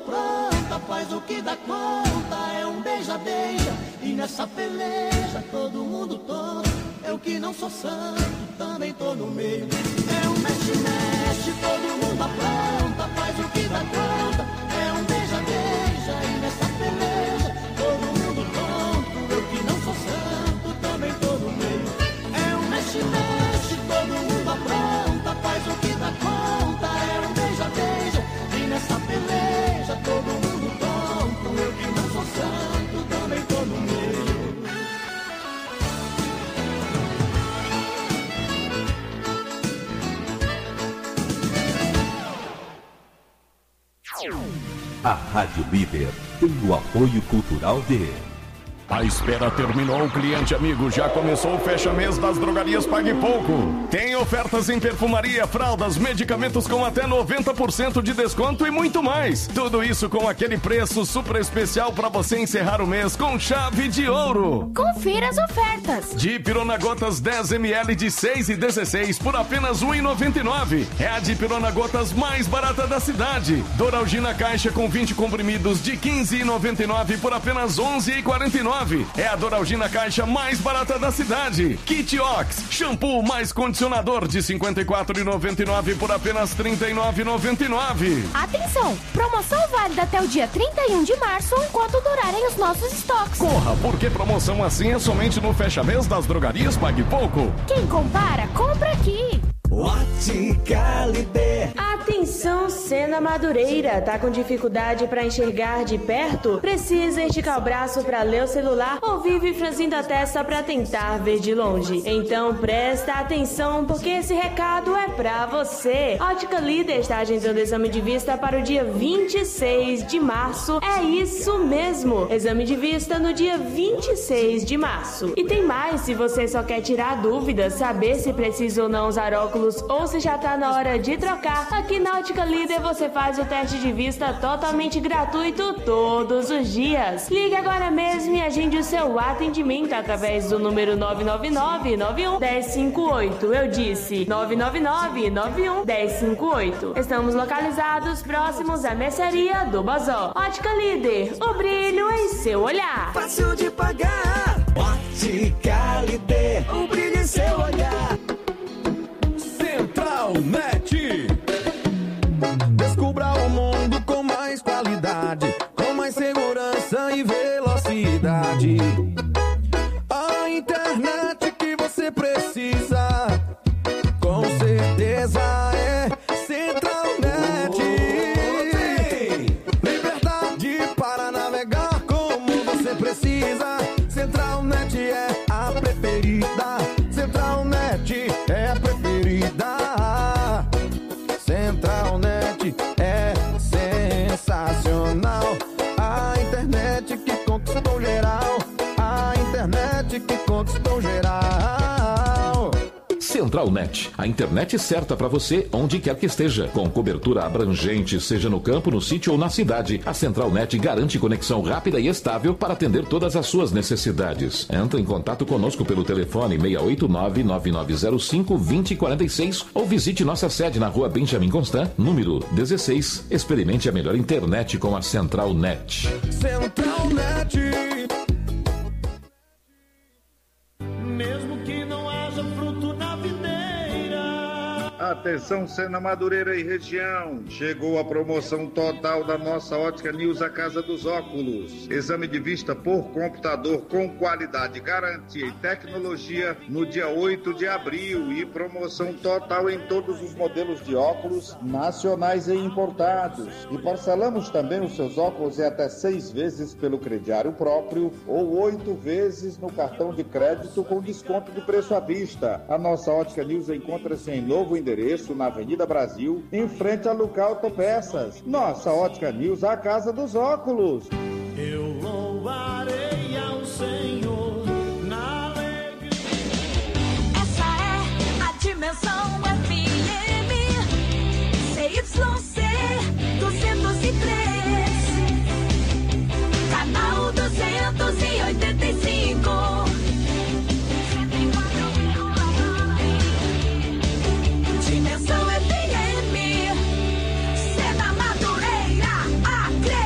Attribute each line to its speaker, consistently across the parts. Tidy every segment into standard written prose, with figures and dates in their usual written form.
Speaker 1: apronta, faz o que dá conta. É um beija-beija e nessa peleja todo mundo tonto. Eu que não sou santo, também tô no meio. É um mexe-mexe, todo mundo apronta, faz o que dá conta. É um beija-beija e nessa peleja todo mundo tonto. Eu que não sou santo, também tô no meio. É um mexe-mexe, todo mundo apronta, faz o que dá conta. É um beija-beija e nessa peleja todo mundo tonto. Eu que não sou santo, também tô no meio.
Speaker 2: A Rádio Líder tem o apoio cultural de...
Speaker 3: A espera terminou, cliente amigo, já começou o fecha-mês das drogarias Pague Pouco. Tem ofertas em perfumaria, fraldas, medicamentos com até 90% de desconto e muito mais. Tudo isso com aquele preço super especial para você encerrar o mês com chave de ouro.
Speaker 4: Confira as ofertas.
Speaker 3: Dipirona Gotas 10 ml de 6,16 por apenas R$ 1,99. É a Dipirona Gotas mais barata da cidade. Doralgina Caixa com 20 comprimidos de R$ 15,99 por apenas R$ 11,49. É a Doralgina Caixa mais barata da cidade. Kit Ox, shampoo mais condicionador de R$ 54,99 por apenas R$ 39,99.
Speaker 4: Atenção, promoção válida até o dia 31 de março, enquanto durarem os nossos estoques.
Speaker 3: Corra, porque promoção assim é somente no fecha-mês das drogarias Pague Pouco.
Speaker 4: Quem compara, compra aqui.
Speaker 1: Ótica Líder.
Speaker 5: Atenção, Sena Madureira. Tá com dificuldade para enxergar de perto? Precisa esticar o braço para ler o celular ou vive franzindo a testa para tentar ver de longe? Então presta atenção, porque esse recado é pra você. Ótica Líder está agendando exame de vista para o dia 26 de março. É isso mesmo, exame de vista no dia 26 de março. E tem mais, se você só quer tirar dúvidas, saber se precisa ou não usar óculos ou se já tá na hora de trocar, aqui na Ótica Líder você faz o teste de vista totalmente gratuito todos os dias. Ligue agora mesmo e agende o seu atendimento através do número 999-91-1058. Eu disse 999-91-1058. Estamos localizados próximos à mercearia do Bazó. Ótica Líder, o brilho em seu olhar.
Speaker 1: Fácil de pagar. Ótica Líder, o brilho em seu olhar.
Speaker 6: Central Net. Descubra o mundo com mais qualidade, com mais segurança e velocidade. A internet que você precisa, com certeza é Central Net. Liberdade para navegar como você precisa. Central Net é a preferida. Central Net é a preferida. Central Net é sensacional. A internet que conquistou geral. A internet que conquistou geral.
Speaker 7: Central Net, a internet certa para você onde quer que esteja. Com cobertura abrangente, seja no campo, no sítio ou na cidade, a Central Net garante conexão rápida e estável para atender todas as suas necessidades. Entre em contato conosco pelo telefone 689-9905-2046 ou visite nossa sede na rua Benjamin Constant, número 16. Experimente a melhor internet com a Central Net.
Speaker 6: Central Net.
Speaker 1: Mesmo que não haja fruto na videira.
Speaker 8: Atenção, Sena Madureira e região. Chegou a promoção total da nossa Ótica News, a Casa dos Óculos. Exame de vista por computador com qualidade, garantia e tecnologia no dia 8 de abril. E promoção total em todos os modelos de óculos nacionais e importados. E parcelamos também os seus óculos em até 6 vezes pelo crediário próprio ou 8 vezes no cartão de crédito com desconto de preço à vista. A nossa Ótica News encontra-se em novo endereço na Avenida Brasil, em frente a Luca Autopeças. Nossa Ótica News, a Casa dos Óculos.
Speaker 1: Eu louvarei ao Senhor na alegria.
Speaker 9: Essa é a Dimensão FM CYC 203, canal 285. Dimensão FM, Sena Madureira, Acre.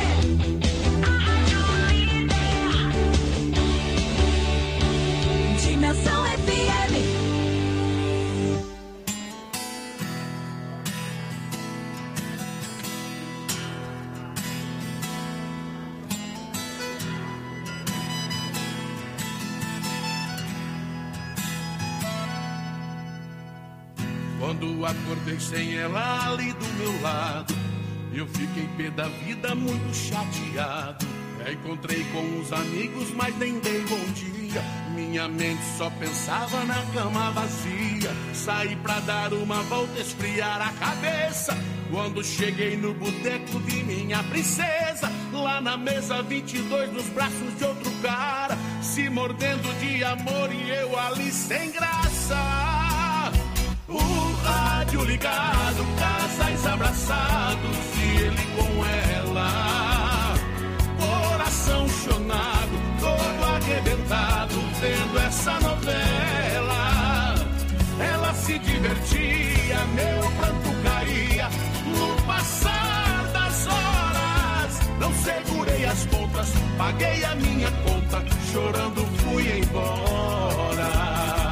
Speaker 10: Quando acordei sem ela ali do meu lado, eu fiquei pé da vida, muito chateado. Encontrei com os amigos, mas nem dei bom dia. Minha mente só pensava na cama vazia. Saí pra dar uma volta, esfriar a cabeça. Quando cheguei no boteco, vi minha princesa lá na mesa 22, nos braços de outro cara, se mordendo de amor e eu ali sem graça. O rádio ligado, casais abraçados e ele com ela. Coração chonado, todo arrebentado, vendo essa novela. Ela se divertia, meu pranto caía no passar das horas. Não segurei as pontas, paguei a minha conta, chorando fui embora.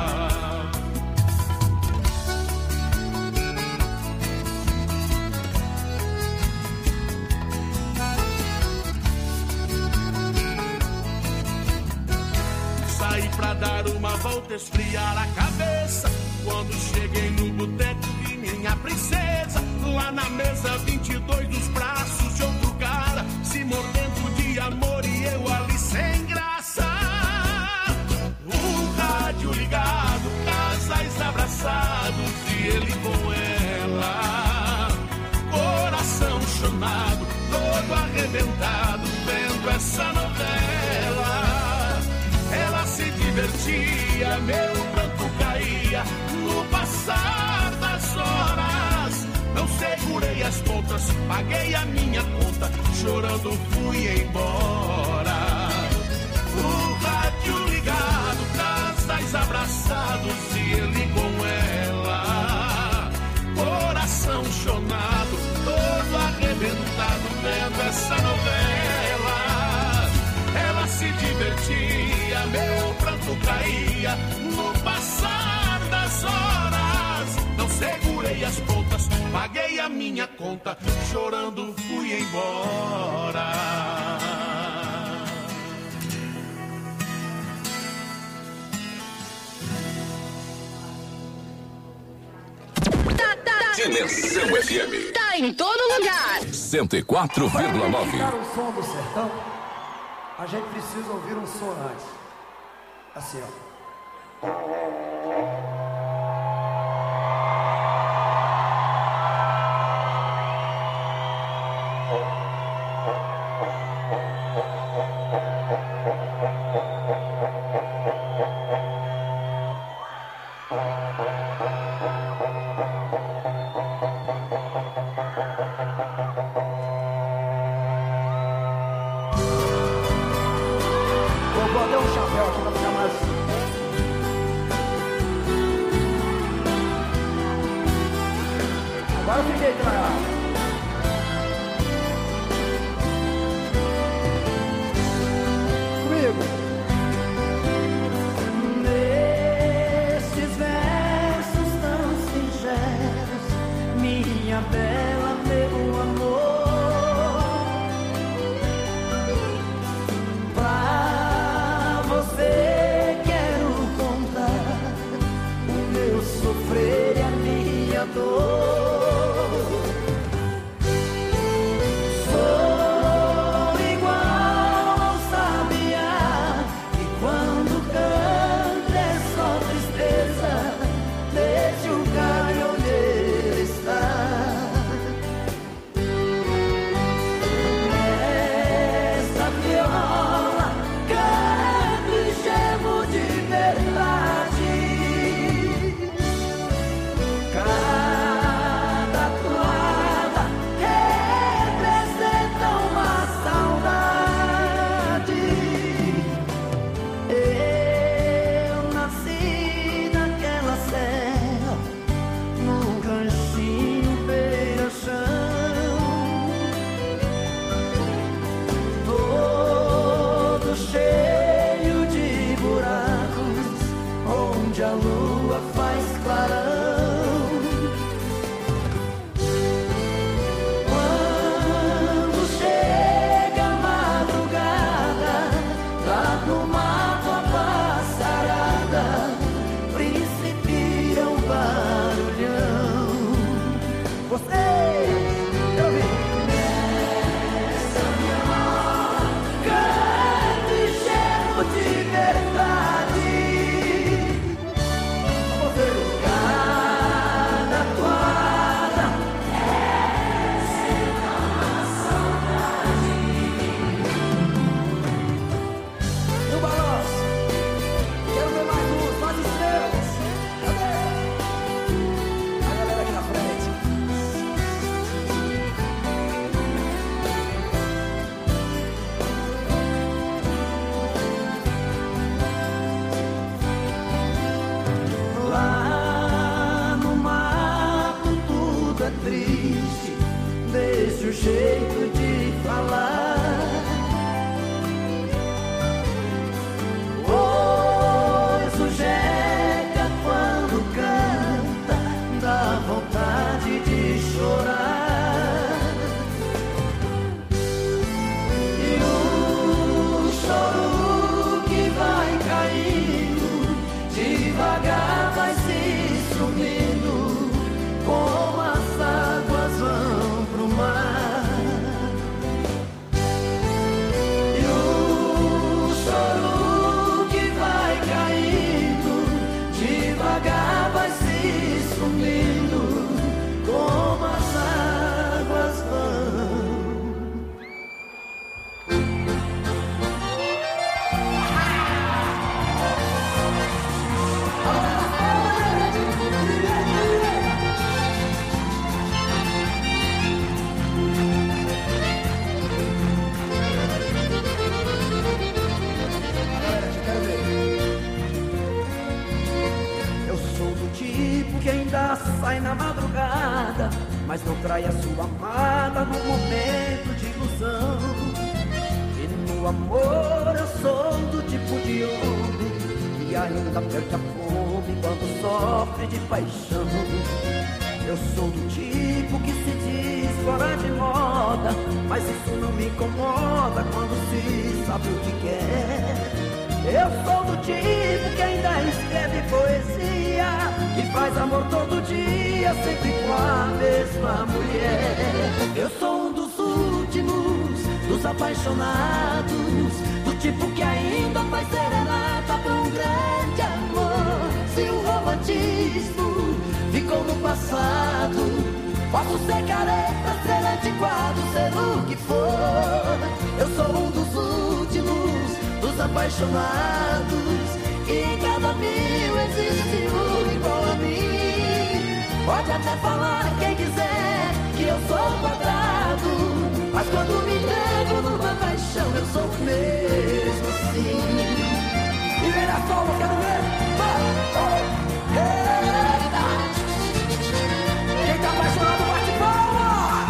Speaker 10: Saí pra dar uma volta, esfriar a cabeça. Quando cheguei no boteco, vi minha princesa lá na mesa 22, nos braços de outro cara, se mordendo de amor e eu ali sem graça. O rádio ligado, casais abraçados e ele com ela. Coração chonado, todo arrebentado, vendo essa novela. Ela se divertia, meu pranto caía no passar das horas. Não segurei as pontas, paguei a minha conta, chorando fui embora. O rádio ligado, casais abraçados e ele com ela. Coração chonado, todo arrebentado, vendo essa novela. Ela se divertia, meu pranto caía no passar das horas. Não segurei as pontas, paguei a minha conta, chorando fui embora.
Speaker 7: Dimensão FM.
Speaker 11: Tá em todo lugar.
Speaker 7: 104,9.
Speaker 12: Para o som do sertão, a gente precisa ouvir um som antes. Assim, ó. Vou dar um chapéu aqui pra ficar mais. Agora eu fiquei travado. Comigo.
Speaker 1: Nesses versos tão singeros, minha bela, meu amor, pra você quero contar o meu sofrer e a minha dor. Sou igual ao sabiá, e quando canto é só tristeza, desde o galho onde ele está. Essa viola canto e gemo de verdade. vejo o jeito de falar. Pois o Jeca quando canta dá vontade de chorar. E o choro que vai caindo devagar vai se sumindo, como as águas vão pro mar. E o choro que vai caindo devagar vai se sumindo, como as águas vão. Eu sou do tipo que ainda sai na madrugada, mas não trai a sua amada no momento de ilusão. E no amor eu sou do tipo de homem que ainda perde a fome quando sofre de paixão. Eu sou do tipo que se diz fora de moda, mas isso não me incomoda quando se sabe o que quer. Eu sou do tipo que ainda escreve poesia, que faz amor todo dia, sempre com a mesma mulher. Eu sou um dos últimos, dos apaixonados, do tipo que ainda faz serenata pra um grande amor. Se o romantismo ficou no passado, posso ser careta, ser antiquado, ser o que for. Eu sou um dos últimos, dos apaixonados, e em cada mil existe um igual a mim. Pode até falar quem quiser que eu sou quadrado, mas quando me entrego numa paixão eu sou mesmo assim. E vem a palma, quero ver. Eita! Quem tá apaixonado bate palma!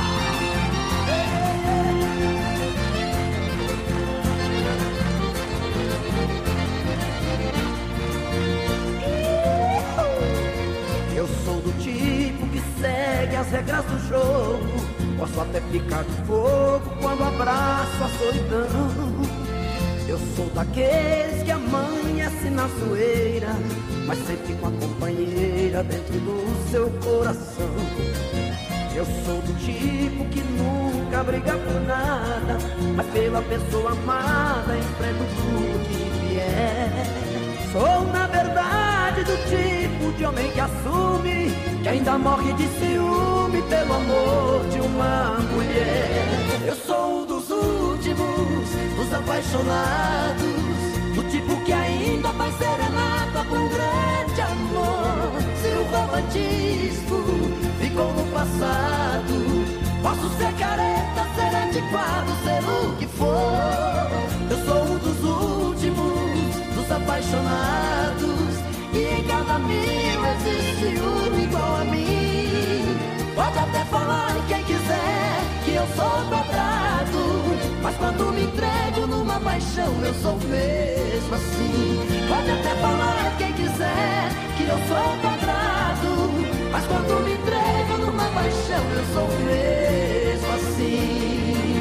Speaker 1: Eu sou do tipo que segue as regras do jogo, posso até ficar de fogo quando abraço a solidão. Eu sou daqueles que amanhece na zoeira, mas sempre com a companheira dentro do seu coração. Eu sou do tipo que nunca briga por nada, mas pela pessoa amada enfrento tudo que vier. Sou na verdade do tipo de homem que assume que ainda morre de ciúme pelo amor de uma mulher. Eu sou um dos últimos, dos apaixonados, do tipo que ainda faz serenata pra um grande amor. Se o romantismo ficou no passado, posso ser careta, ser antiquado, ser o que for. Eu sou um dos últimos, dos apaixonados, e em cada mil existe um igual a mim. Pode até falar quem quiser que eu sou quadrado, mas quando me entrego numa paixão eu sou mesmo assim. Pode até falar quem quiser que eu sou quadrado, mas quando me entrego numa paixão eu sou mesmo assim.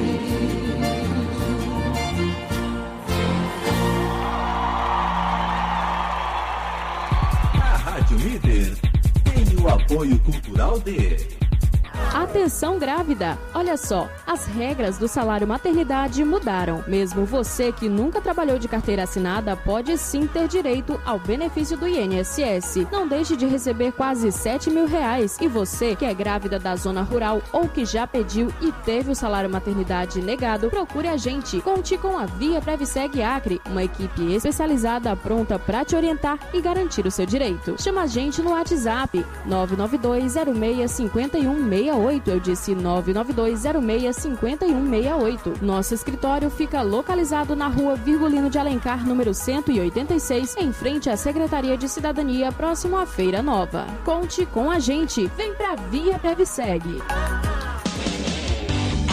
Speaker 2: A Rádio Líder tem o apoio cultural de...
Speaker 11: Atenção grávida! Olha só, as regras do salário maternidade mudaram. Mesmo você que nunca trabalhou de carteira assinada pode sim ter direito ao benefício do INSS. Não deixe de receber quase R$7 mil. E você que é grávida da zona rural ou que já pediu e teve o salário maternidade negado, procure a gente. Conte com a Via Previseg Acre, uma equipe especializada pronta para te orientar e garantir o seu direito. Chama a gente no WhatsApp 992065168. Eu disse 992065168. Nosso escritório fica localizado na rua Virgulino de Alencar, número 186, em frente à Secretaria de Cidadania, próximo à Feira Nova. Conte com a gente. Vem pra Via Previseg.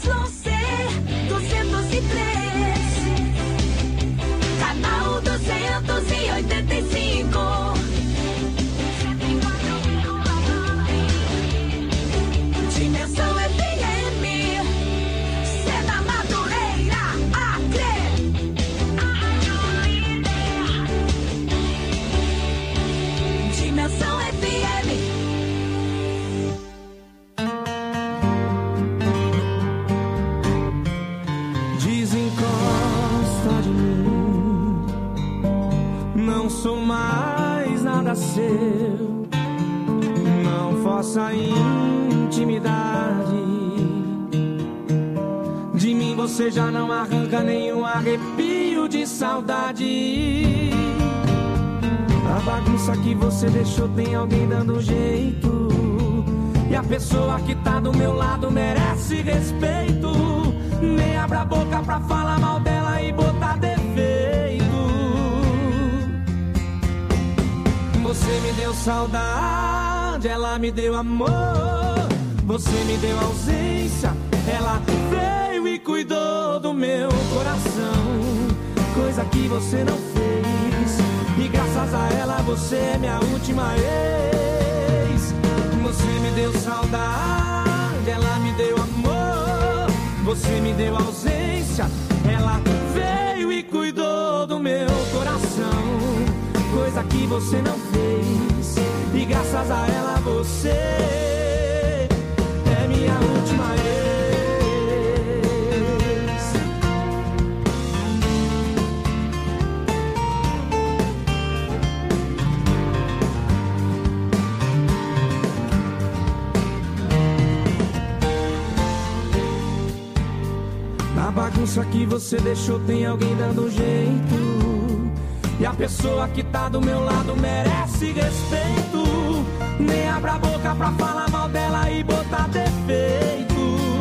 Speaker 9: Canal 285. Dimensão FM. Cena Madureira, Acre. Dimensão FM.
Speaker 13: Desencosta de mim, não sou mais nada seu, não força intimidade. De mim você já não arranca nenhum arrepio de saudade. A bagunça que você deixou tem alguém dando jeito, e a pessoa que tá do meu lado merece respeito. Nem abra a boca pra falar mal dela e botar defeito. Você me deu saudade, ela me deu amor. Você me deu ausência, ela veio e cuidou do meu coração. Coisa que você não fez, e graças a ela você é minha última ex. Você me deu saudade, ela me deu amor. Você me deu ausência, ela veio e cuidou do meu coração. Coisa que você não fez, e graças a ela você é minha última ex. Na bagunça que você deixou tem alguém dando jeito, e a pessoa que tá do meu lado merece respeito. Nem abra a boca pra falar mal dela e botar defeito.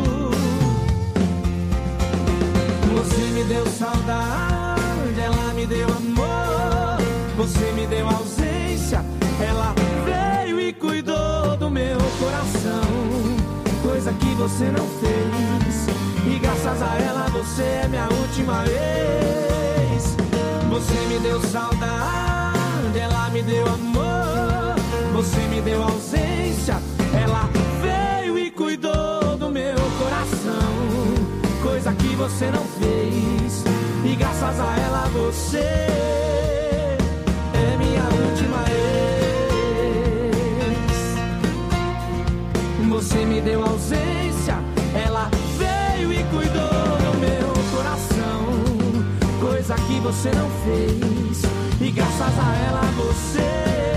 Speaker 13: Você me deu saudade, ela me deu amor. Você me deu ausência, ela veio e cuidou do meu coração. Coisa que você não fez, e graças a ela você é minha última ex. Você me deu saudade, ela me deu amor. Você me deu ausência, ela veio e cuidou do meu coração. Coisa que você não fez, e graças a ela você é minha última ex. Você me deu ausência, ela veio e cuidou do meu coração. Coisa que você não fez, e graças a ela você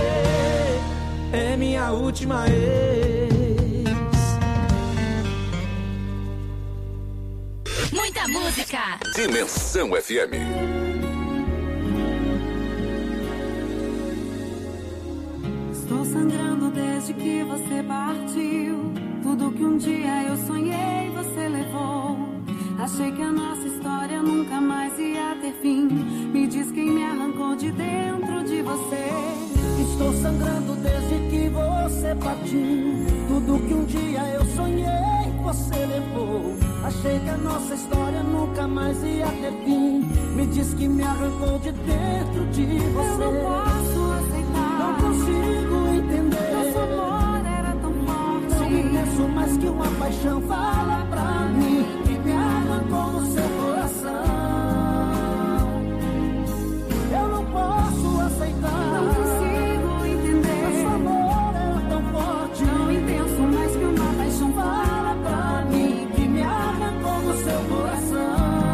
Speaker 13: é minha última ex.
Speaker 9: Muita música.
Speaker 2: Dimensão FM.
Speaker 14: Estou sangrando desde que você partiu. Tudo que um dia eu sonhei você levou. Achei que a nossa história nunca mais ia ter fim. Me diz quem me arrancou de dentro de você.
Speaker 1: Estou sangrando desde que você partiu. Tudo que um dia eu sonhei você levou. Achei que a nossa história nunca mais ia ter fim. Me diz que me arrancou de dentro de você.
Speaker 14: Eu não posso aceitar,
Speaker 1: não consigo entender.
Speaker 14: Nosso amor era tão forte.
Speaker 1: Não me penso mais que uma paixão. Fala pra mim que me arrancou do seu coração. Eu não posso aceitar,
Speaker 14: não consigo entender.
Speaker 1: Nosso amor era tão forte,
Speaker 14: tão intenso, mais que uma paixão.
Speaker 1: Fala pra mim que me arrancou do seu coração.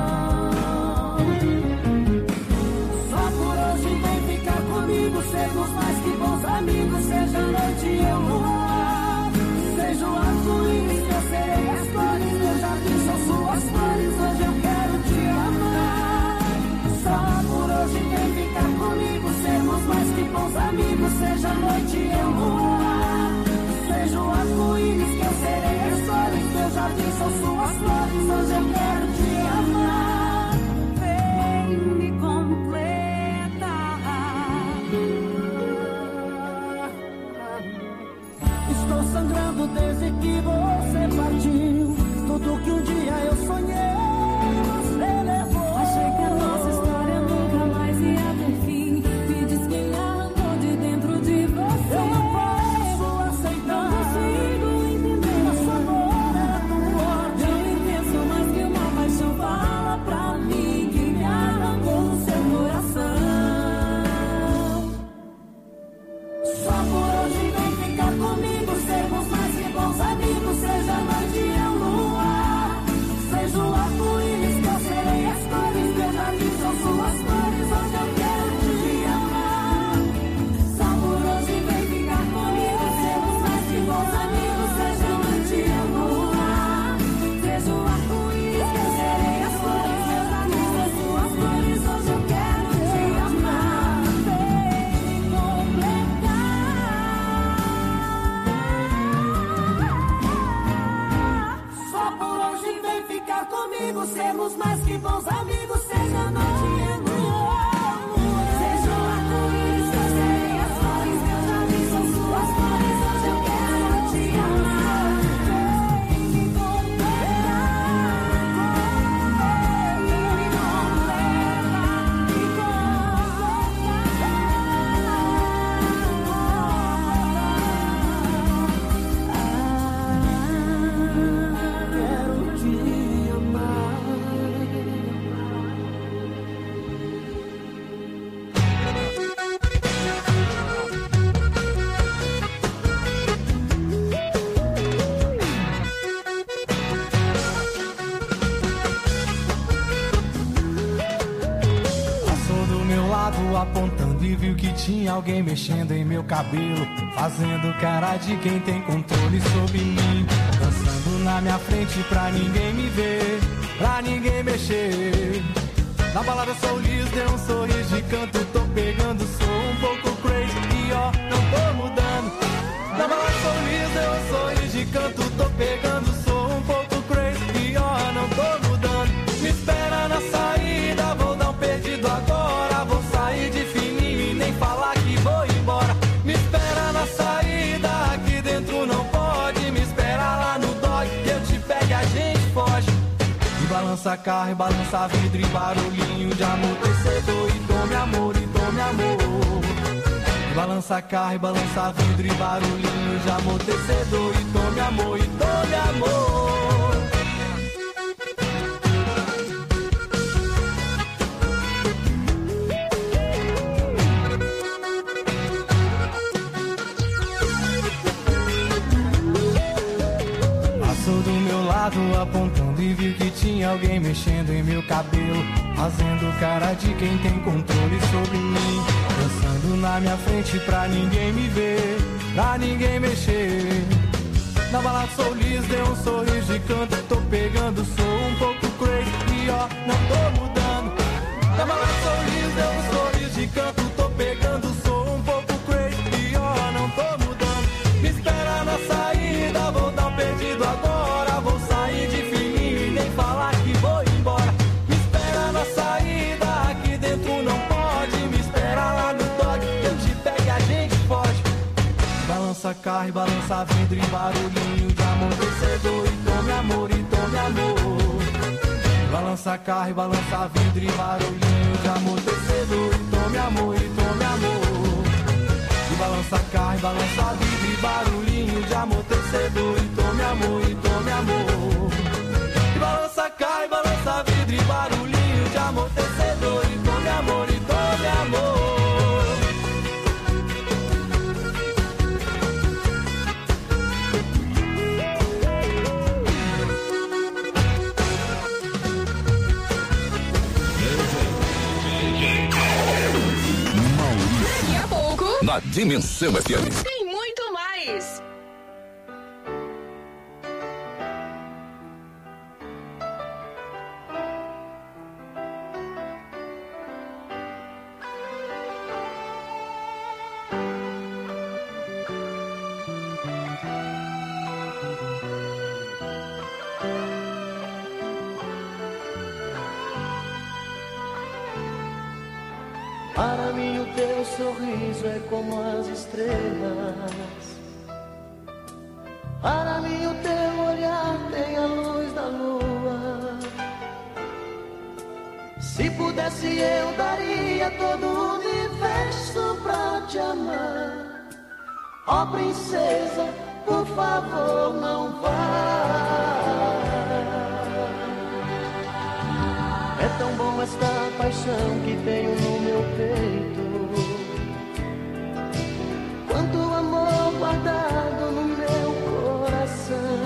Speaker 1: Só por hoje vem ficar comigo, sermos mais que bons amigos. Seja noite e eu luar, seja o arco-íris que eu serei as cores. Meu jardim são suas flores, hoje eu quero te amar. Só por hoje vem ficar comigo, sermos mais que bons amigos. Seja noite e eu luar, seja o arco-íris que eu serei as cores. Meu jardim são suas flores, hoje eu quero te amar.
Speaker 14: Vem me completa.
Speaker 1: Estou sangrando desde que você partiu. Tudo que um dia eu sonhei, você levou.
Speaker 14: Achei que a nossa história nunca mais ia ter fim. Me diz quem arrancou de dentro de você.
Speaker 1: Eu não posso aceitar.
Speaker 14: Não consigo entender.
Speaker 1: Nosso amor era tão forte,
Speaker 14: tão intenso, mais que uma paixão. Fala pra mim que me arrancou no seu coração.
Speaker 1: Só por hoje vem ficar comigo, sermos mais que bons amigos. Seja a noite ou lua, seja o arco-íris, que eu serei as cores. Meu jardim são suas flores, hoje eu quero te amar. Só por hoje vem ficar comigo, sermos mais que bons amigos. Seja a noite ou lua, seja o arco-íris, que eu serei as flores. Meu jardim são suas flores, hoje eu quero te amar. Vem me completar. Só por hoje vem ficar comigo, sermos mais que bons amigos. Seja a noite e lua, seja o arco-íris, que eu serei as flores. Meu jardim são suas flores, hoje eu quero te amar. Vem me completar, me completa, me quero te amar.
Speaker 13: Passou do meu lado apontando e viu que tinha alguém mexendo em meu cabelo, fazendo cara de quem tem controle sobre mim, dançando na minha frente pra ninguém me ver, pra ninguém mexer. Na balada sou liso, dei um sorriso de canto, tô pegando, sou um pouco crazy e ó, não tô mudando. Na balada sou liso, dei um sorriso de canto, tô pegando, sou um pouco crazy e ó, não tô mudando. Me espera na saída, vou dar um perdido agora, vou sair de fininho e nem falar que vou embora. Me espera na saída, aqui dentro não pode, me espera lá no dog, que eu te pego e a gente foge. E balança carro, e balança vidro, e barulhinho de amortecedor, e tome amor, e tome amor. E balança carro, e balança vidro, e barulhinho de amortecedor, e tome amor, e tome amor. Passou do meu lado apontando e viu que tinha alguém mexendo em meu cabelo, fazendo cara de quem tem controle sobre mim, dançando na minha frente pra ninguém me ver, pra ninguém mexer. Na balada sou liso, dei um sorriso de canto, tô pegando, sou um pouco crazy e ó, não tô mudando. Na balada sou liso, dei um sorriso de canto, tô pegando, sou um pouco crazy e ó, não tô mudando. Me espera na saída, vou dar um perdido agora, vou sair de fininho e nem falar que vou embora. Me espera na saída, aqui dentro não pode, me espera lá no dog, que eu te pego e a gente foge. Balança carro, e balança vidro, e barulhinho de amortecedor, e tome amor, e tome amor. Balança carro, e balança vidro, e barulhinho de amortecedor, e tome amor, e tome amor. E balança carro, e balança vidro, e barulhinho de amortecedor, e tome amor, e tome amor. E balança carro, e balança vidro, e barulhinho de amortecedor, e tome amor, e tome amor.
Speaker 9: Daqui a pouco
Speaker 2: Na Dimensão FM.
Speaker 9: tem muito mais.
Speaker 1: Para mim o teu sorriso é como as estrelas. Para mim o teu olhar tem a luz da pudesse eu daria todo o universo pra te amar. Ó princesa, por favor não vá. É tão bom esta paixão que tenho no meu peito, quanto amor guardado no meu coração.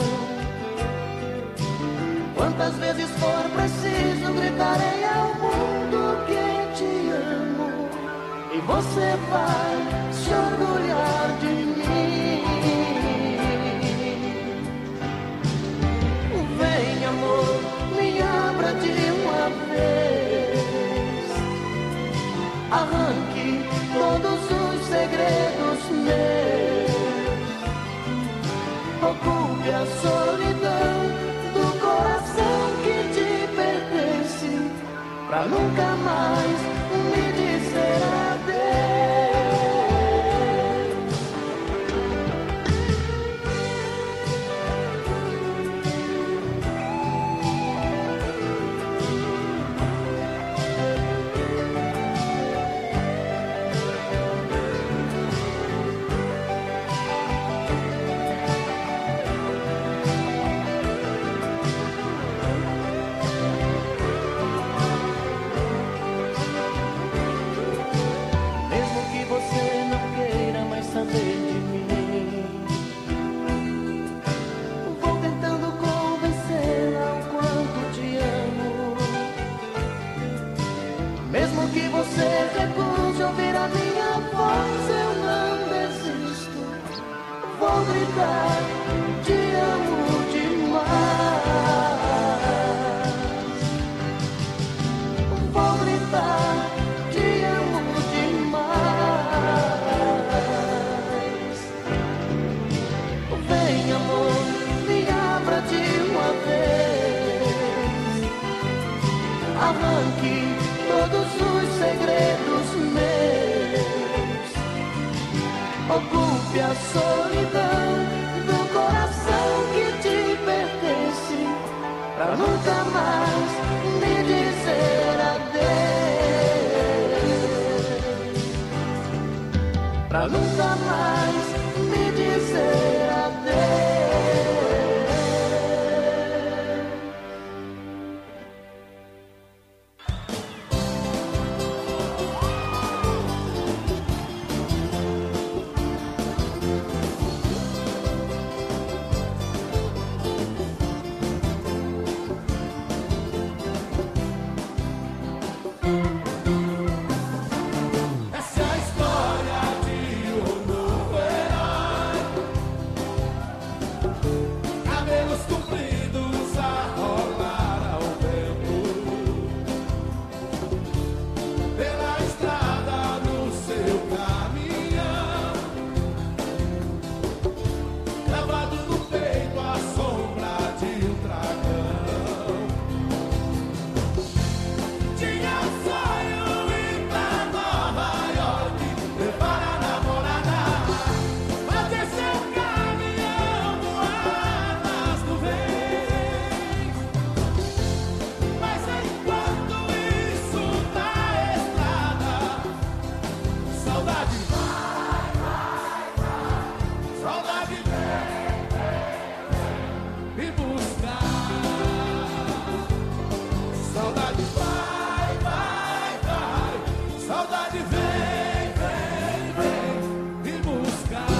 Speaker 1: Quantas vezes for preciso gritarei ao mundo que te amo, e você vai se orgulhar de mim. Vem amor, me abra de uma vez, arranque todos os segredos meus, ocupe a solidão do coração que te pertence, pra nunca mais me dizer adeus. Você recuse ouvir a minha voz, eu não desisto. Vou gritar, te amo demais. Vou gritar, te amo demais. Vem amor, me abra de uma vez, arranque todos os segredos meus, ocupe a solidão do coração que te pertence, pra nunca mais me dizer adeus, pra nunca mais me dizer adeus.
Speaker 10: Essa é a história de um novo herói. Cabelos compridos a rolar ao vento, pela estrada no seu caminhão, gravado no peito a sombra de um dragão. Tinha um sonho ir pra Nova York, levar a namorada, fazer seu caminhão voar nas nuvens. Mas enquanto isso na estrada, saudade vai, saudade vem me buscar. Saudade vai, saudade vem me buscar.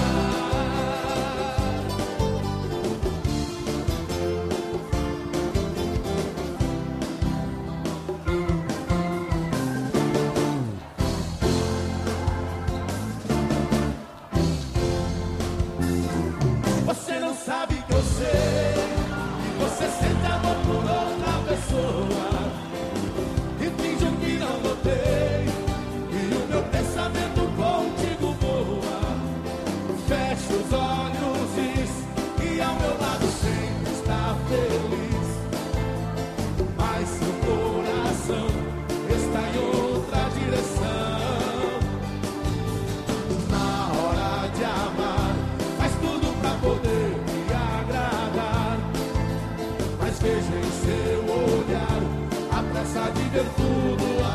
Speaker 10: Você não sabe que eu sei, que você sente amor por outra pessoa, e finge que não notei, e o meu pensamento contigo voa. Fecha os olhos, diz que ao meu lado sempre está feliz, mas seu coração está em outra direção. Na hora de amar, faz tudo pra poder me agradar, mas veja em seu olhar a pressa de ver tudo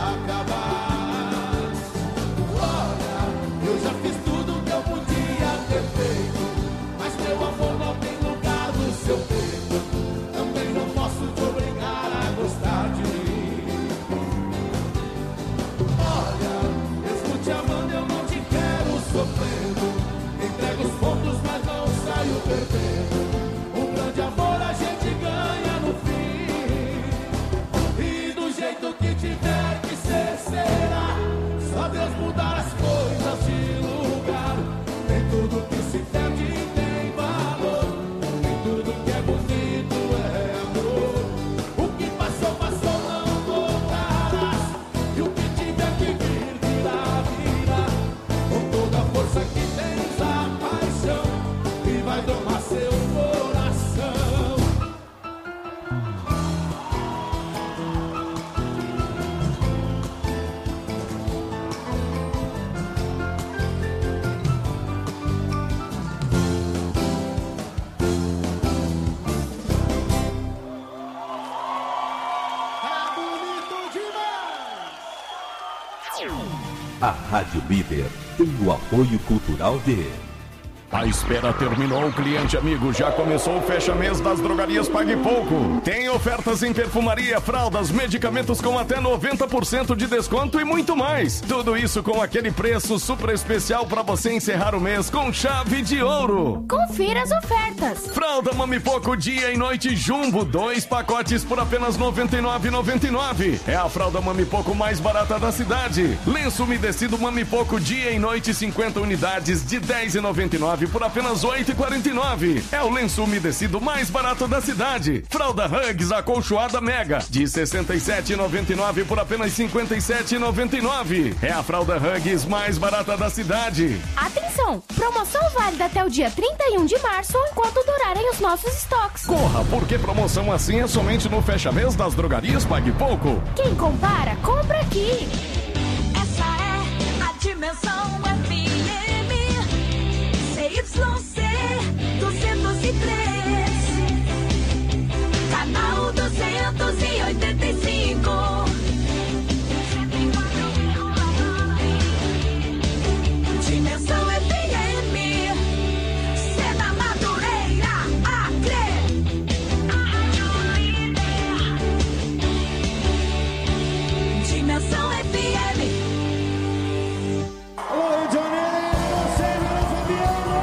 Speaker 10: saio perdendo. Um grande amor a gente ganha no fim. E do jeito que tiver que ser, será. Só Deus mudar as coisas de lugar. Nem tudo que se perde tem valor. Nem tudo que é bonito é amor. O que passou, passou, não voltarás. E o que tiver que vir, virá, virá. Com toda a força que tens, a paixão que vai domar seu coração.
Speaker 2: A Rádio Líder tem o apoio cultural de...
Speaker 3: A espera terminou, cliente amigo. Já começou o fecha-mês das drogarias Pague Pouco. Tem ofertas em perfumaria, fraldas, medicamentos com até 90% de desconto e muito mais. Tudo isso com aquele preço super especial para você encerrar o mês com chave de ouro.
Speaker 4: Confira as ofertas.
Speaker 3: Fralda Mami Pouco dia e noite Jumbo, 2 pacotes por apenas R$ 99,99. É a fralda Mami Pouco mais barata da cidade. Lenço umedecido Mami Pouco dia e noite 50 unidades de R$ 10,99 por apenas R$ 8,49. É o lenço umedecido mais barato da cidade. Fralda Hugs acolchoada Mega de R$ 67,99 por apenas R$ 57,99. É a fralda Hugs mais barata da cidade.
Speaker 4: Atenção! Promoção válida até o dia 31 de março enquanto durarem os nossos estoques.
Speaker 3: Corra, porque promoção assim é somente no fecha-mês das drogarias Pague Pouco.
Speaker 4: Quem compara, compra aqui.
Speaker 9: Essa é a Dimensão FM. CYC 203, canal 285. Dimensão FM, Cena Madureira, Acre. Dimensão FM.
Speaker 10: Alô, Rio de Janeiro, você, meu Fabiano.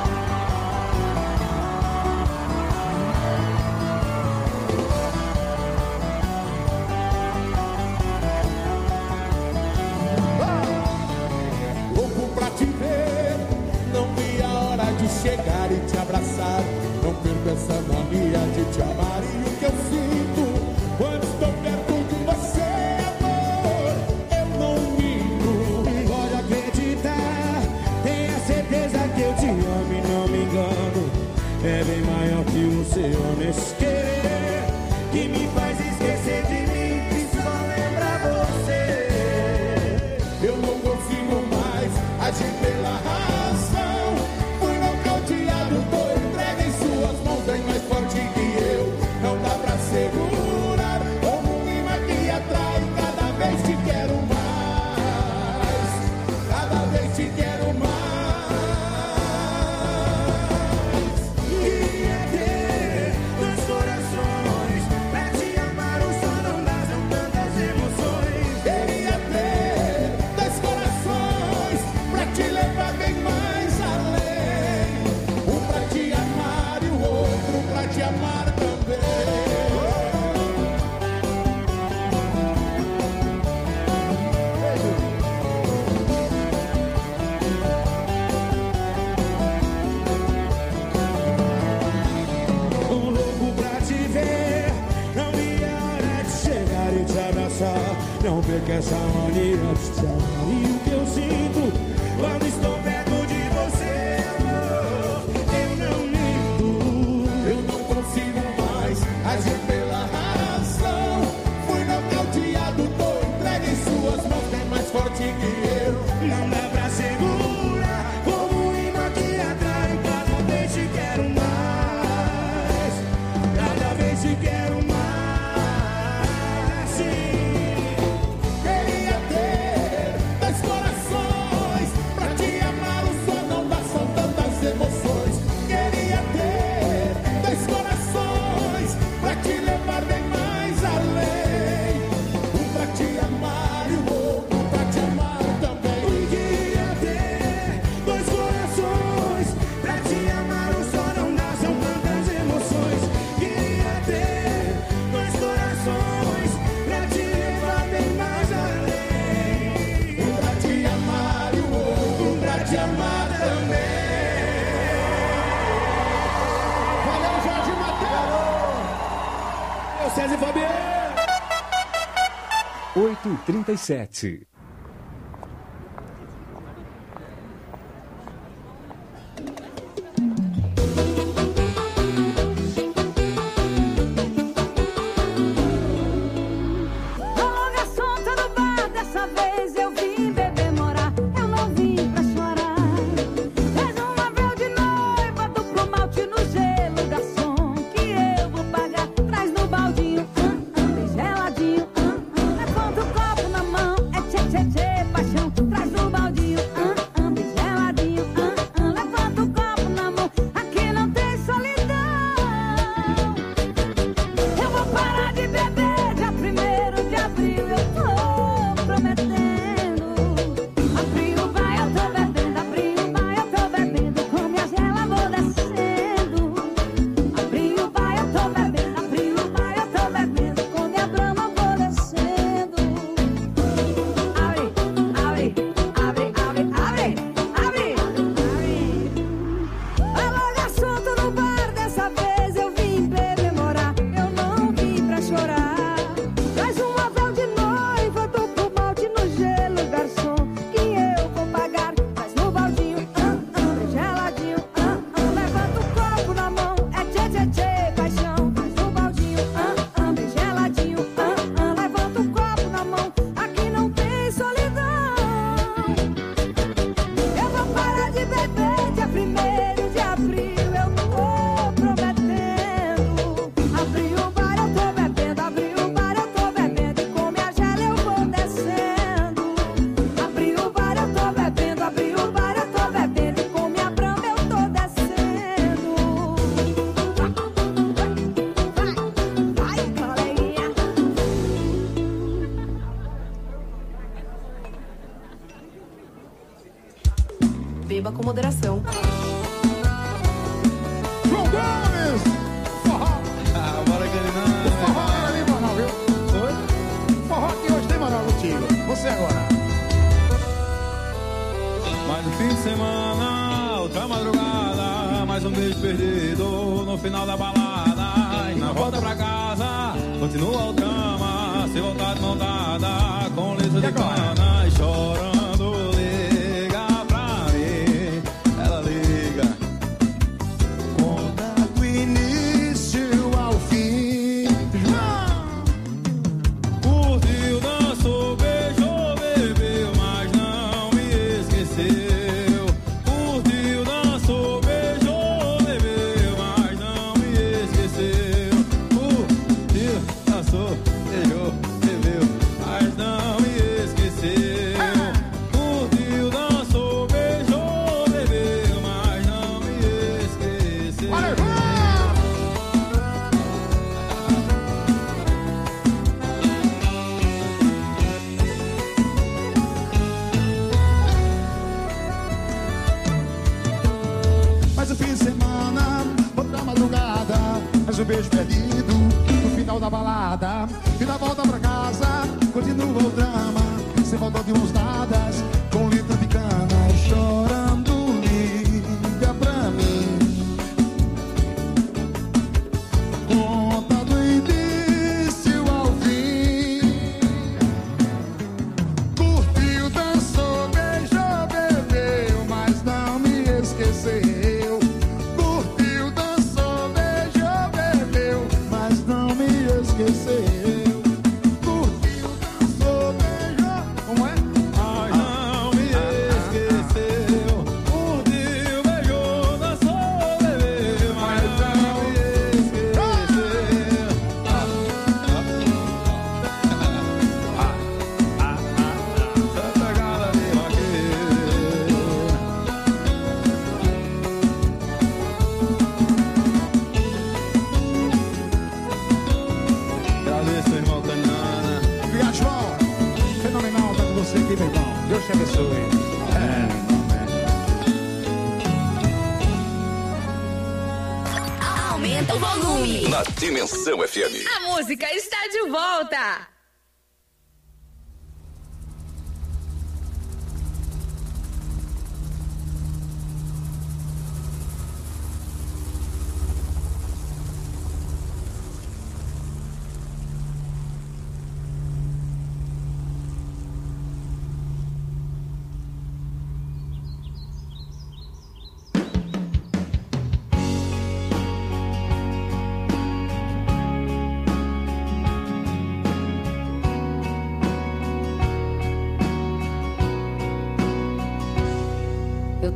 Speaker 10: Louco pra te ver, não vi a hora de chegar e te abraçar. Não perco essa mania de te amar e o que eu sinto quando estou perto de você, amor. Eu não minto, pode acreditar. Tenha certeza que eu te amo e não me engano. É bem maior que o seu honesto querer, que me faz esquecer de mim e só lembra você. Eu não consigo mais agir pela razão. Fui nocauteado, tô entregue em suas mãos, bem mais forte que eu. Não dá pra segurar, como um imã que atrai. Cada vez te quero mais, cada vez te quero mais. Queria ter dois corações pra te amar, o som não dá, são tantas emoções. Queria ter dois corações pra te levar bem mais além. Um pra te amar e o outro pra te amar também. Um louco pra te ver, não vi a hora de chegar e te abraçar. Não perca essa mania de te amar e o que eu sinto quando estou perto de você, amor. Eu não minto, eu não consigo mais agir pela razão. Fui nocauteado, tô entregue em suas mãos, bem mais forte que eu. Não dá pra segurar, como um imã que atrai. Cada vez te quero mais, cada vez te quero mais. Sim, queria ter
Speaker 15: 99141-3737.
Speaker 16: Beba com moderação.
Speaker 17: João Gomes! Forró!
Speaker 18: Ah, bora, Carinã!
Speaker 17: O forró era ali, moral, viu? Oi? Forró que hoje tem moral contigo. Você agora.
Speaker 18: Mais um fim de semana, outra madrugada, mais um beijo perdido no final da balada. E na volta pra casa, continua o drama, sem voltar de mão dada, com letra de cana e chorando.
Speaker 17: Um beijo perdido no final da balada. E na volta pra casa continua o drama, sem volta de mãos dadas, com letra de cana, chorando, liga pra mim. Conta do início ao fim. Curtiu, dançou, beijou, bebeu, mas não me esqueceu. Esqueceu, curtiu, dançou, beijou. Como é? Ai, não me esqueceu. Curtiu, beijou, dançou, bebeu, mas não me esqueceu. Santa Gala de Vaqueiro. Agradeço, irmão Canana. Obrigado, João. Fenomenal estar com você aqui, meu irmão. Deus te abençoe.
Speaker 9: Aumenta o volume.
Speaker 2: Na Dimensão FM.
Speaker 9: A música está de volta.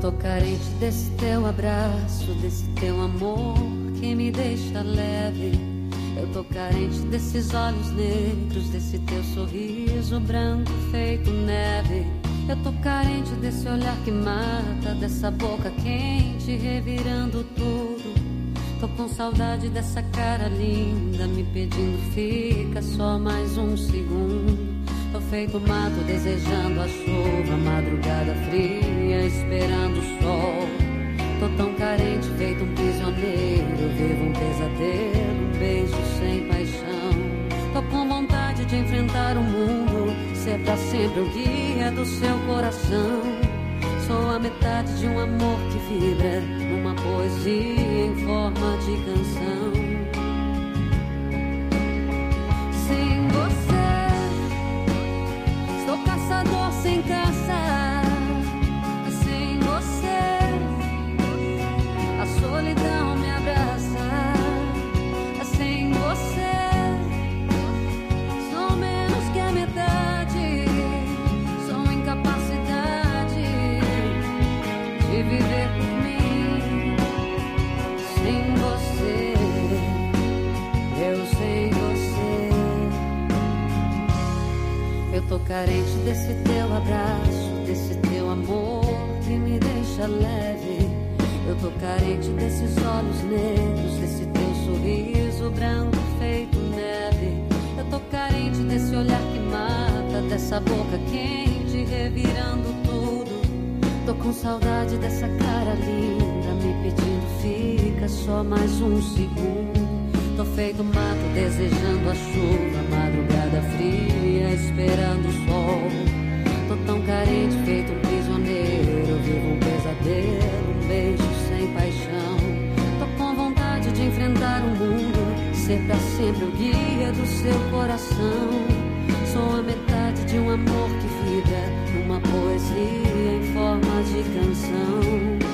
Speaker 14: tô carente desse teu abraço, desse teu amor que me deixa leve. Eu tô carente desses olhos negros, desse teu sorriso branco feito neve. Eu tô carente desse olhar que mata, dessa boca quente revirando tudo. Tô com saudade dessa cara linda me pedindo fica só mais um segundo. Tô feito mato desejando a chuva, madrugada fria esperando o sol. Tô tão carente feito um prisioneiro, vivo um pesadelo, um beijo sem paixão. Tô com vontade de enfrentar o mundo, ser pra sempre o guia do seu coração. Sou a metade de um amor que vibra numa poesia em forma de canção. Sem você, sou caçador sem caça. Sem você, a solidão me abraça. Sem você, sou menos que a metade. Sou incapacidade de viver por mim. Sem você, eu sem você. Eu tô carente desse teu abraço, desse teu amor que me deixa leve. Eu tô carente desses olhos negros, desse teu sorriso branco feito neve. Eu tô carente desse olhar que mata, dessa boca quente revirando tudo. Tô com saudade dessa cara linda me pedindo fica só mais um segundo. Tô feito mato desejando a chuva, madrugada fria esperando o sol. Tô tão carente feito um prisioneiro, vivo um pesadelo, um beijo sem paixão. Tô com vontade de enfrentar o mundo, ser pra sempre o guia do seu coração. Sou a metade de um amor que vibra numa poesia em forma de canção.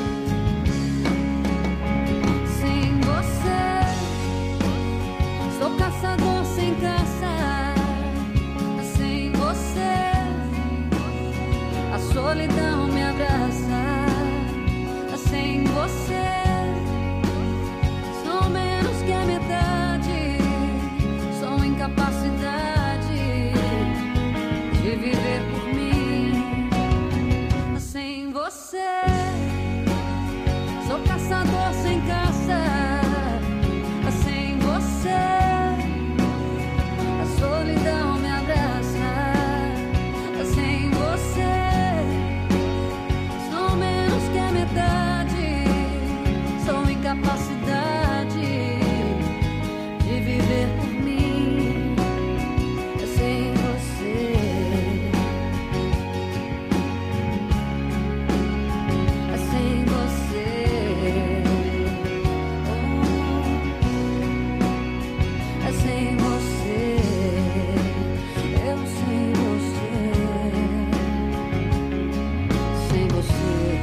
Speaker 14: Sem você, sou caçador sem caça. Sem você, a solidão me abraça. Sem você, sou menos que a metade. Sou incapacidade de viver por mim. Sem você, sou caçador sem caça. Sem você, a solidão me abraça. Sem você, sou menos que a metade. Sou incapacidade de viver por mim. Sem você, sem você, sem você, eu sem você, sem você.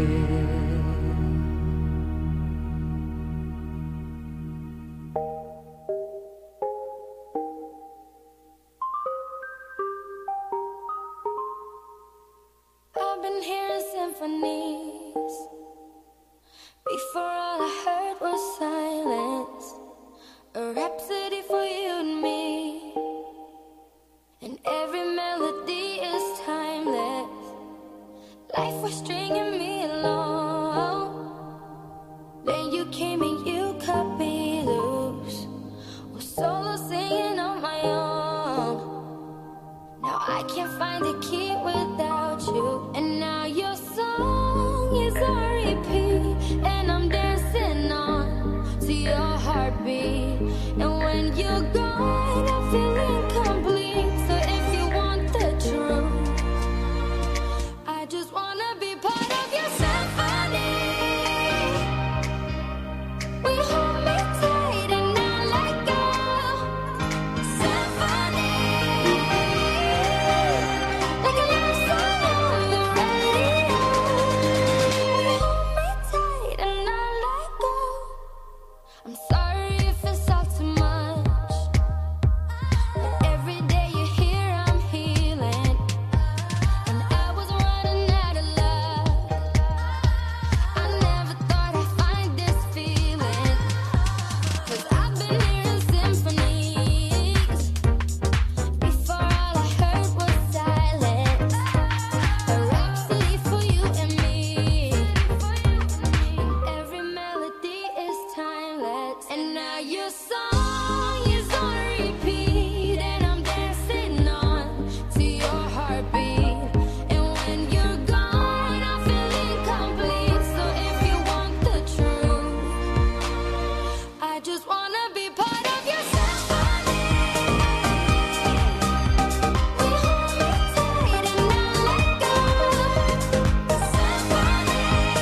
Speaker 15: I've been hearing symphonies. Before all I heard was silence. A rhapsody for you and me. And every melody is timeless. Life was stringing me along. Then you came and you cut me loose. Was solo singing on my own. Now I can't find the key without you. And now your song is on repeat. And I'm dancing on to your heartbeat. And when you're gone, I feel incomplete. So if you want the truth, I just wanna be part of your symphony. your song is on repeat, and I'm dancing on to your heartbeat. And when you're gone, I feel incomplete. So if you want the truth, I just wanna be part of your symphony. We hold me tight and not let go. Symphony.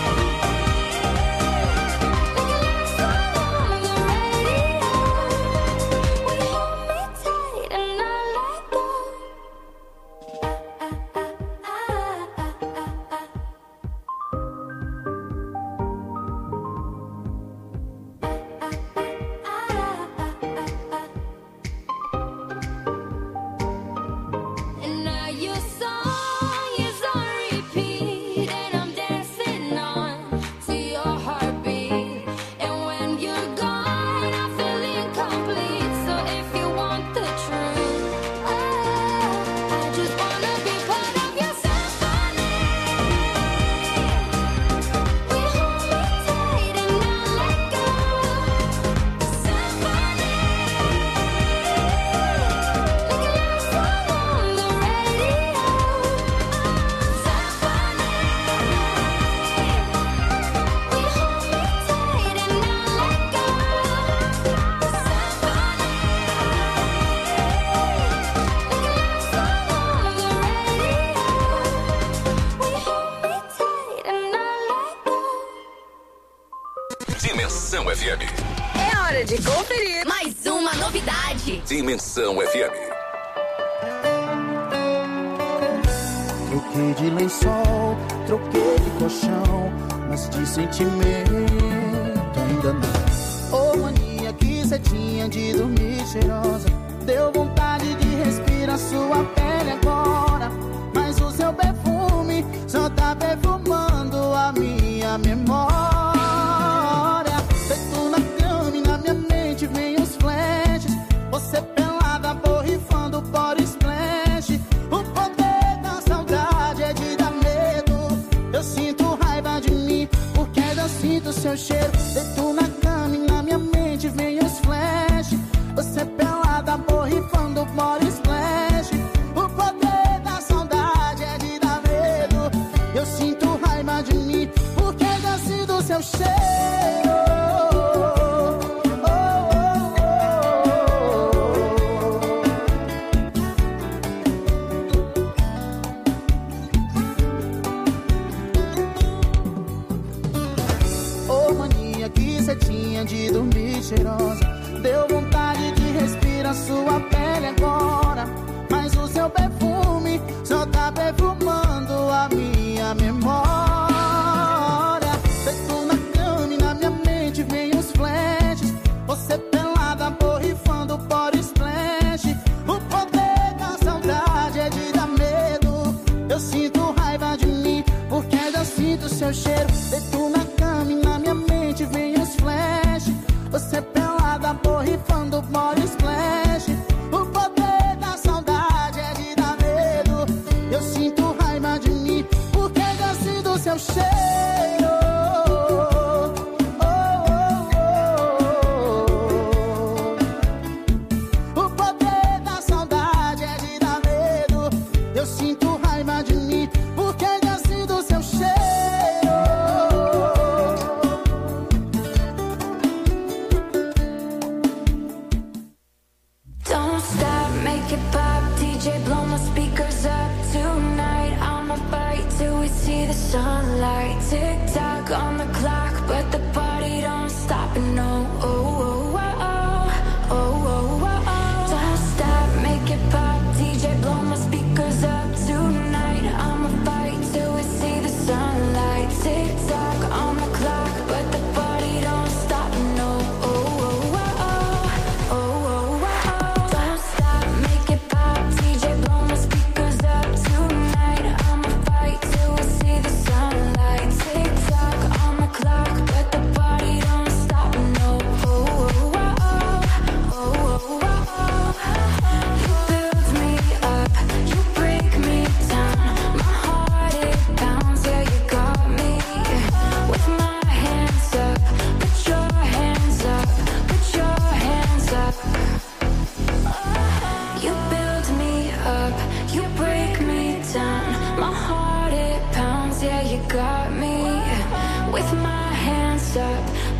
Speaker 15: And now your song is on repeat, and I'm dancing on to your heartbeat. And when you're gone, I feel incomplete. So if you want the truth, I just wanna be part of your symphony. We hold me tight and not let go. Symphony.
Speaker 19: Dimensão FM.
Speaker 9: É hora de conferir mais uma novidade.
Speaker 19: Dimensão FM.
Speaker 6: Troquei de lençol, troquei de colchão, mas de sentimento ainda não. Ô mania que cê tinha de dormir cheirosa, deu vontade de respirar sua pele agora. Mas o seu perfume só tá perfumando a minha memória. Feito na cama e na minha mente vem os flashes, você pelada borrifando body splash. O poder da saudade é de dar medo. Eu sinto raiva de mim porque eu sinto seu cheiro. Deito na cama e na minha mente vem os flashes, você pelada borrifando body splash. O poder da saudade é de dar medo. Eu sinto raiva de mim porque eu sinto seu cheiro. De dormir cheirosa, deu vontade de respirar sua pele agora. Mas o seu perfume só tá perfumando a minha memória. Deito na cama e na minha mente vem os flashes, você pelada borrifando body splash. O poder da saudade é de dar medo. Eu sinto raiva de mim porque eu sinto seu cheiro. Deito na cama e na minha mente vem os flashes, você pelada borrifando body splash. O poder da saudade é de dar medo. Eu sinto raiva de mim porque eu sinto seu cheiro. O poder da saudade é de dar medo. Eu sinto raiva de mim porque eu sinto seu cheiro.
Speaker 15: Don't stop, make it pop, DJ blow my speakers up tonight. I'ma fight till we see the sunlight. Tick tock on the clock, but the party don't stop. And no, oh, oh, oh, oh, oh, oh, oh, oh. Don't stop, make it pop, DJ blow my speakers up tonight. I'ma fight till we see the sunlight. Tick tock on the clock, but the party don't stop. And no, oh, oh, oh, oh, oh, oh, oh. Don't stop, make it pop, DJ blow my speakers up tonight. I'ma fight till we see the sunlight. Tick tock on the clock.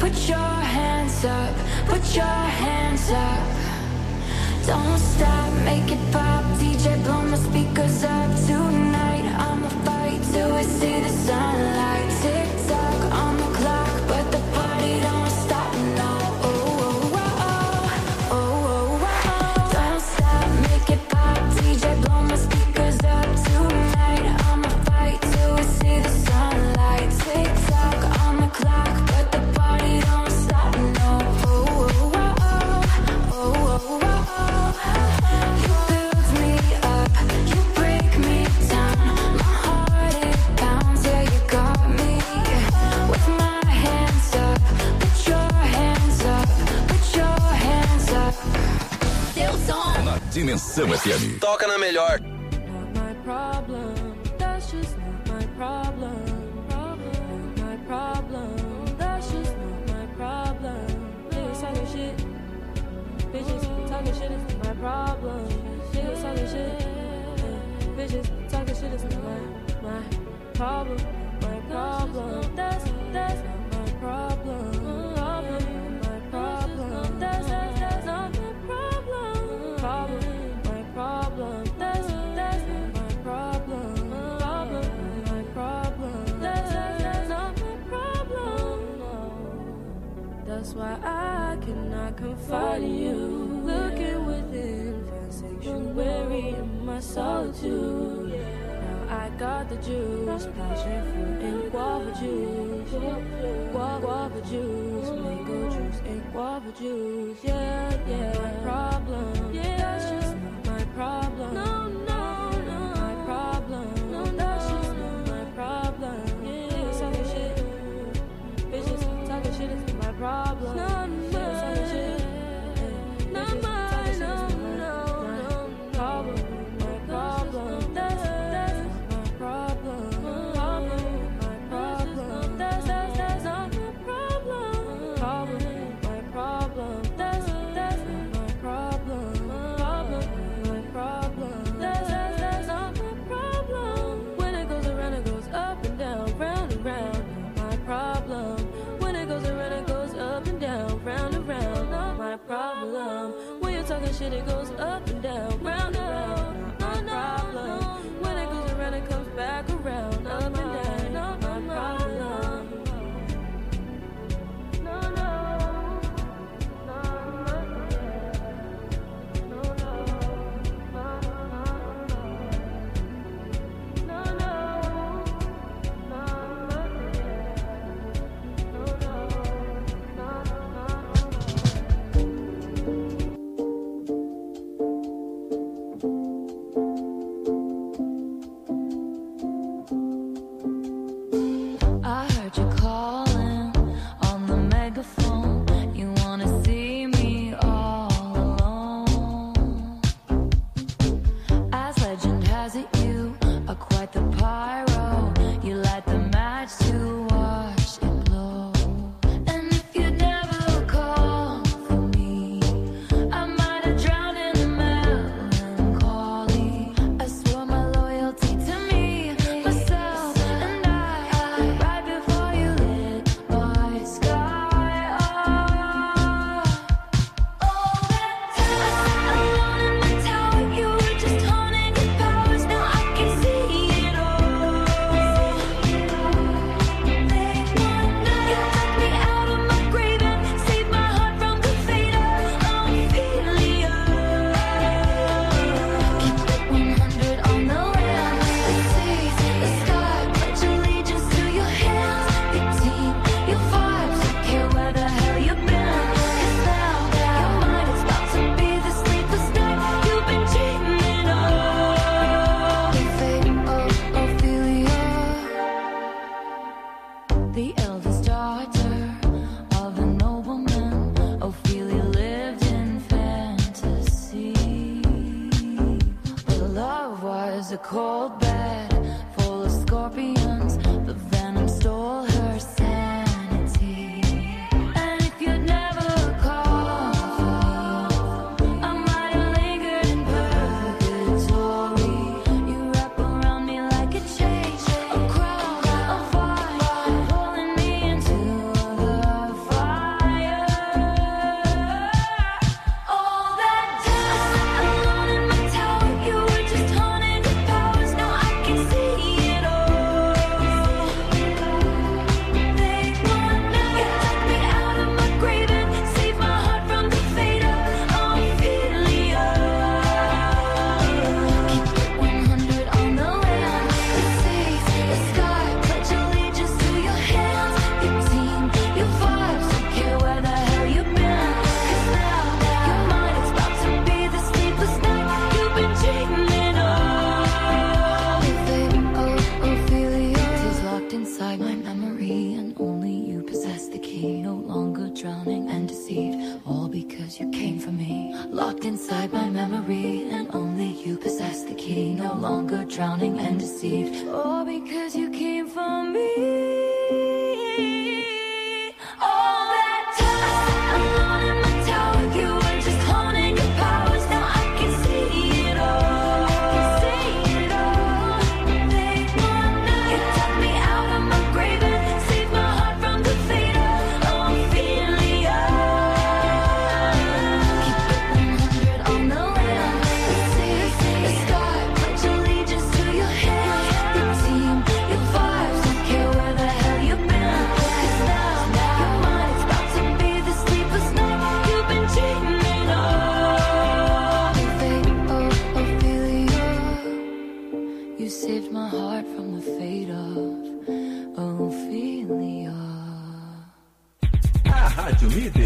Speaker 15: put your hands up, put your hands up. Don't stop, make it pop, DJ blow my speakers up. Tonight I'ma fight till we see the sunlight. Tick tock on the clock, but the party don't stop, no. Oh, oh, oh, oh, oh, oh. Don't stop, make it pop, DJ blow my speakers up. Tonight I'ma fight till we see the sunlight. Tick tock on the clock, but the party don't stop, no. Oh, oh, oh, oh, oh, oh, oh. You build me up, you break me down. My heart it pounds, yeah, you got me. With my hands up, put your hands up, put your hands up. Seu som.
Speaker 19: Na Dimensão FM. Toca na melhor.
Speaker 5: My problem, that's just not my problem. Not my problem, that's just not my problem. Niggas talking shit, bitches talking shit is not my problem. Niggas talking shit, bitches talking shit is not my problem. My problem, that's not my problem. My problem, that's not my problem. My problem, that's not my problem. My problem, that's not my problem. No. That's why I cannot confide in you. Looking within, find sanctuary in my solitude. Now I got the juice, passion fruit and guava juice. Guava juice, mango juice and guava juice. Yeah, yeah. My problem, yeah, that's just not my problem. No, no, no. My problem, no, that's just not my problem. Niggas talking shit, bitches talking shit is my problem. No, no, niggas talking shit, not mine. No, no, no. Problem, my problem. That's my problem. My problem. That's not my problem. My problem. That's my problem. My problem. That's not my problem. When it goes around, it goes up and down, round and round. My problem. When it goes around, it goes up and down, round and round. Not my problem. When you're talking shit, it goes up and down, round and round. Not my problem. When it goes around, it comes back around, up and down. Not my problem. No, no. I heard you calling on the megaphone. You wanna see me all alone. As legend has it, you are quite the pyro. You light the match to watch it blow. And if you'd never called for me, I might have drowned in the melancholy. I swore my loyalty to me, myself, and I, right before you lit my sky up. All that time, alone in my tower, you were just honing your powers. Now I can see it all. Late one night, you took me out of my grave and saved my heart from the fate of Ophelia. Keep it 100 on the land, the seas, the sky. Pledge allegiance to your hands, your team, your vibes. Don't care where the hell you've been. 'Cause now your mind is about to be the sleepless night you've been dreaming of. The fate of Ophelia, the eldest daughter of a nobleman. Ophelia lived in fantasy, but love was a cold bed full of scorpions. The venom stole her sanity. And if you'd never called for me, I might have lingered in purgatory. You wrap around me like a chain, a crown, a vine, pulling me into the fire.
Speaker 15: locked inside my memory, and only you possess the key. No longer drowning and deceived. All because you came for me.